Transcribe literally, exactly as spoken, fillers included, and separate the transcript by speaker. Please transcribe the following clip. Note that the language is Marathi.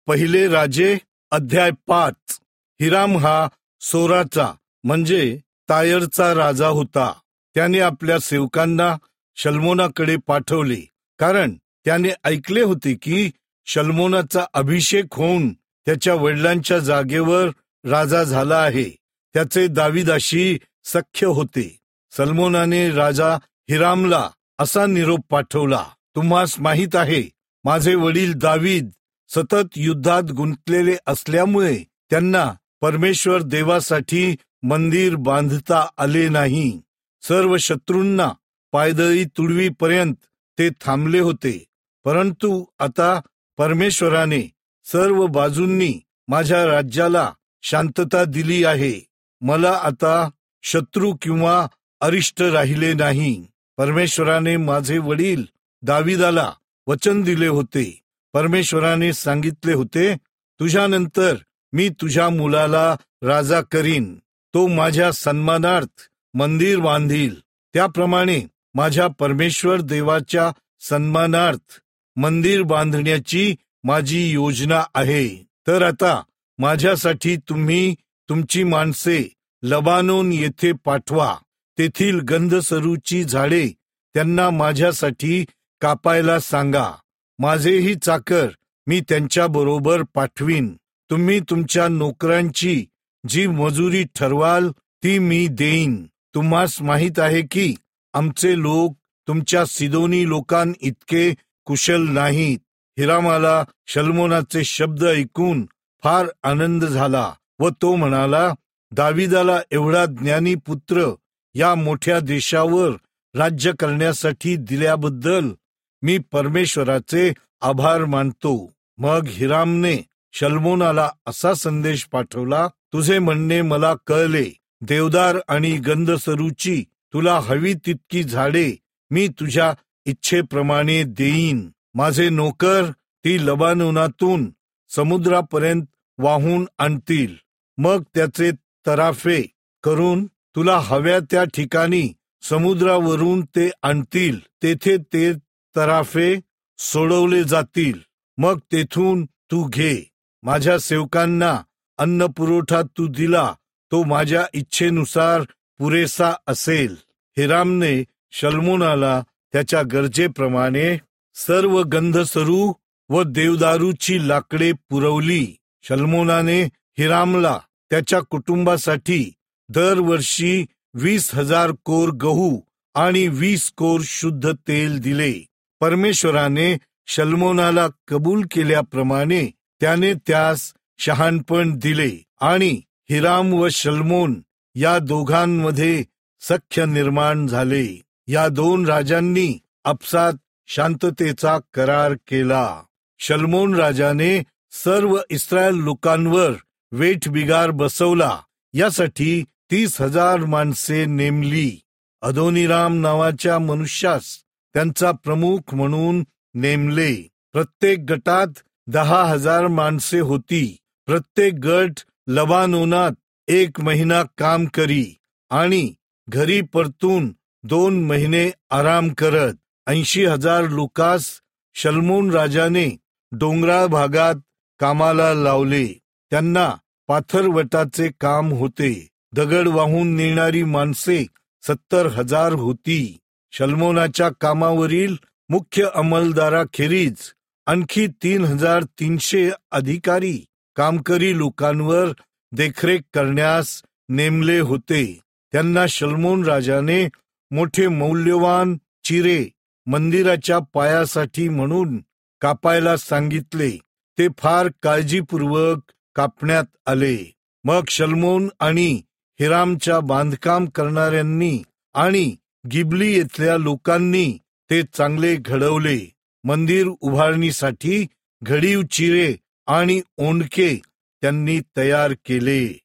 Speaker 1: पहिले राजे अध्याय पाच. हिराम हा सोराचा म्हणजे तायरचा राजा होता. त्याने आपल्या सेवकांना शल्मोनाकडे पाठवले, कारण त्याने ऐकले होते की शल्मोनाचा अभिषेक होऊन त्याच्या वडिलांच्या जागेवर राजा झाला आहे. त्याचे दाविदाशी सख्य होते. सल्मोनाने राजा हिरामला असा निरोप पाठवला, तुम्हास माहित आहे, माझे वडील दावीद सतत युद्धात गुंतलेले असल्यामुळे त्यांना परमेश्वर देवासाठी मंदिर बांधता आले नाही. सर्व शत्रूंना पायदळी तुडवीपर्यंत ते थांबले होते. परंतु आता परमेश्वराने सर्व बाजूंनी माझ्या राज्याला शांतता दिली आहे. मला आता शत्रू किंवा अरिष्ट राहिले नाही. परमेश्वराने माझे वडील दाविदाला वचन दिले होते. परमेश्वराने सांगितले होते, तुझ्यानंतर मी तुझ्या मुलाला राजा करीन. तो माझ्या सन्मानार्थ मंदिर बांधील. त्याप्रमाणे माझ्या परमेश्वर देवाच्या सन्मानार्थ मंदिर बांधण्याची माझी योजना आहे. तर आता माझ्यासाठी तुम्ही तुमची माणसे लबानोन येथे पाठवा. तेथील गंधसरूची झाडे त्यांना माझ्यासाठी कापायला सांगा. माझेही चाकर मी त्यांच्या बरोबर पाठवीन. तुम्ही तुमच्या नोकरांची जी मजुरी ठरवाल ती मी देईन. तुम्हास माहित आहे की आमचे लोक तुमच्या सिदोनी लोकांइतके कुशल नाहीत. हिरामाला शल्मोनाचे शब्द ऐकून फार आनंद झाला व तो म्हणाला, दाविदाला एवढा ज्ञानी पुत्र या मोठ्या देशावर राज्य करण्यासाठी दिल्याबद्दल मी परमेश्वराचे आभार मानतो. मग हिरामने शल्मोनाला असा संदेश पाठवला, तुझे म्हणणे मला कळले. देवदार आणि गंधसरूची तुला हवी तितकी झाडे मी तुझ्या इच्छेप्रमाणे देईन. माझे नोकर ती लबानोनातून समुद्रापर्यंत वाहून आणतील. मग त्याचे तराफे करून तुला हव्या त्या ठिकाणी समुद्रावरून ते आणतील. तेथे ते तराफे सोडवले जातील. मग तेथून तू घे. माझ्या सेवकांना अन्न पुरवठा तू दिला तो माझ्या इच्छेनुसार पुरेसा असेल. हिरामने शल्मोनाला त्याच्या गरजेप्रमाणे सर्व गंधसरू व देवदारूची लाकडे पुरवली. शल्मोनाने हिरामला त्याच्या कुटुंबासाठी दरवर्षी वीस हजार कोर गहू आणि वीस कोर शुद्ध तेल दिले. परमेश्वराने शल्मोनाला कबूल केल्याप्रमाणे त्याने त्यास शहाणपण दिले आणि हिराम व शल्मोन या दोघांमध्ये सख्य निर्माण झाले. या दोन राजांनी आपसात शांततेचा करार केला. शल्मोन राजाने सर्व इस्रायल लोकांवर वेठबिगार बसवला. यासाठी तीस हजार माणसे नेमली. अदोनिराम नावाच्या मनुष्यास त्यांचा प्रमुख म्हणून नेमले. प्रत्येक गटात दहा हजार माणसे होती. प्रत्येक गट लबानोनात एक महिना काम करी आणि घरी परतून दोन महिने आराम करत. ऐंशी हजार लोकांस शल्मोन राजाने डोंगराळ भागात कामाला लावले. त्यांना पाथरवटाचे काम होते. दगड वाहून नेणारी माणसे सत्तर हजार होती. शल्मोनाच्या कामावरील मुख्य अंमलदाराखेरीज आणखी तीन हजार तीनशे अधिकारी कामकरी लोकांवर देखरेख करण्यास नेमले होते. त्यांना शल्मोन राजाने मोठे मौल्यवान चिरे मंदिराच्या पायासाठी म्हणून कापायला सांगितले. ते फार काळजीपूर्वक कापण्यात आले. मग शल्मोन आणि हिरामच्या बांधकाम करणाऱ्यांनी आणि गिबली येथल्या लोकांनी ते चांगले घडवले. मंदिर उभारणीसाठी घडीव चिरे आणि ओंडके त्यांनी तयार केले.